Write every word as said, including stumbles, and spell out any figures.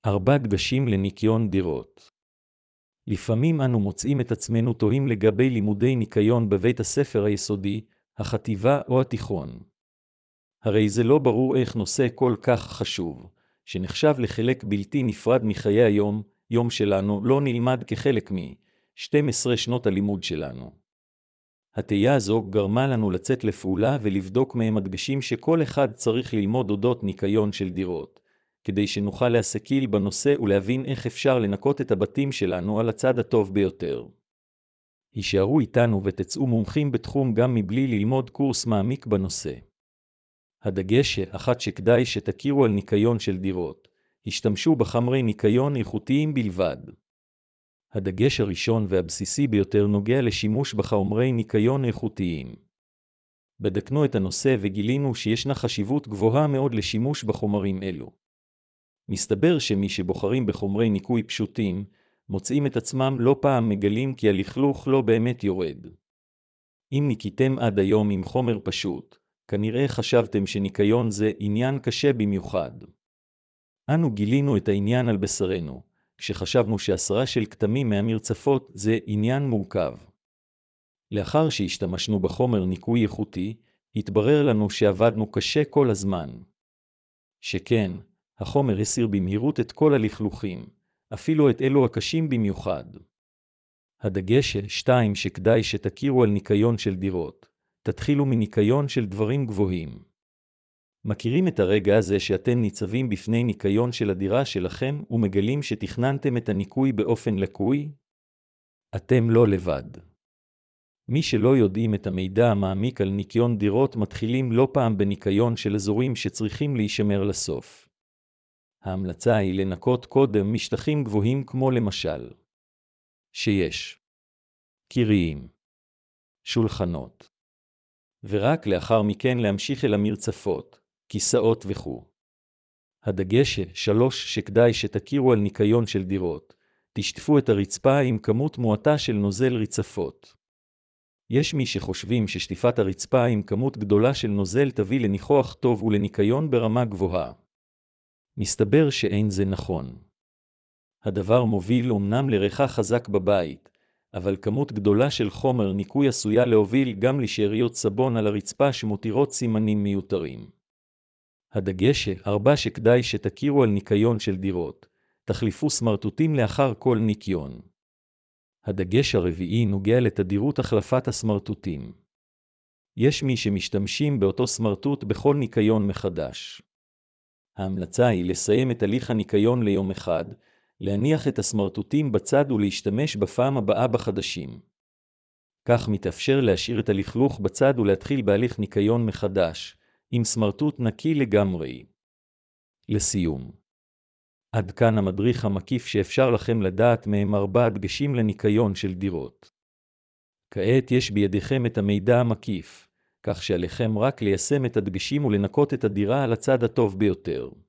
ארבע דגשים לניקיון דירות. לפעמים אנו מוצאים את עצמנו תוהים לגבי לימודי ניקיון בבית הספר היסודי, החטיבה או התיכון. הרי זה לא ברור איך נושא כל כך חשוב, שנחשב לחלק בלתי נפרד מחיי היום, יום שלנו לא נלמד כחלק מ-שתים עשרה שנות הלימוד שלנו. התהייה הזו גרמה לנו לצאת לפעולה ולבדוק מהם הדגשים שכל אחד צריך ללמוד אודות ניקיון של דירות, כדי שנוכל להסקיל בנושא ולהבין איך אפשר לנקות את הבתים שלנו על הצד הטוב ביותר. הישארו איתנו ותצאו מומחים בתחום גם מבלי ללמוד קורס מעמיק בנושא. הדגש האחת שכדאי שתכירו על ניקיון של דירות, השתמשו בחומרי ניקיון איכותיים בלבד. הדגש הראשון והבסיסי ביותר נוגע לשימוש בחומרי ניקיון איכותיים. בדקנו את הנושא וגילינו שישנה חשיבות גבוהה מאוד לשימוש בחומרים אלו. מסתבר שמי שבוחרים בחומרי ניקוי פשוטים, מוצאים את עצמם לא פעם מגלים כי הלכלוך לא באמת יורד. אם ניקיתם עד היום עם חומר פשוט, כנראה חשבתם שניקיון זה עניין קשה במיוחד. אנו גילינו את העניין על בשרנו, כשחשבנו שהסרה של כתמים מהמרצפות זה עניין מורכב. לאחר שהשתמשנו בחומר ניקוי איכותי, התברר לנו שעבדנו קשה כל הזמן. שכן, החומר הסיר במהירות את כל הלכלוכים, אפילו את אלו הקשים במיוחד. הדגש שתיים שכדאי שתכירו על ניקיון של דירות, תתחילו מניקיון של דברים גבוהים. מכירים את הרגע הזה שאתם ניצבים בפני ניקיון של הדירה שלכם ומגלים שתכננתם את הניקוי באופן לקוי? אתם לא לבד. מי שלא יודעים את המידע המעמיק על ניקיון דירות מתחילים לא פעם בניקיון של אזורים שצריכים להישמר לסוף. ההמלצה היא לנקות קודם משטחים גבוהים כמו למשל שיש קיריים, שולחנות, ורק לאחר מכן להמשיך אל המרצפות, כיסאות וכו'. הדגש שלוש שכדאי שתכירו על ניקיון של דירות, תשטפו את הרצפה עם כמות מועטה של נוזל רצפות. יש מי שחושבים ששטיפת הרצפה עם כמות גדולה של נוזל תביא לניחוח טוב ולניקיון ברמה גבוהה. מסתבר שאין זה נכון. הדבר מוביל אומנם לריחה חזק בבית, אבל כמות גדולה של חומר ניקוי עשויה להוביל גם לשאריות סבון על הרצפה שמותירות סימנים מיותרים. הדגש ארבע שכדאי שתכירו על ניקיון של דירות, תחליפו סמרטוטים לאחר כל ניקיון. הדגש הרביעי נוגע לתדירות החלפת הסמרטוטים. יש מי שמשתמשים באותו סמרטוט בכל ניקיון מחדש. ההמלצה היא לסיים את הליך הניקיון ליום אחד, להניח את הסמרטוטים בצד ולהשתמש בפעם הבאה בחדשים. כך מתאפשר להשאיר את הלכלוך בצד ולהתחיל בהליך ניקיון מחדש, עם סמרטוט נקי לגמרי. לסיום, עד כאן המדריך המקיף שאפשר לכם לדעת מהם ארבע דגשים לניקיון של דירות. כעת יש בידיכם את המידע המקיף, כך שעליכם רק ליישם את הדגשים ולנקות את הדירה על הצד הטוב ביותר.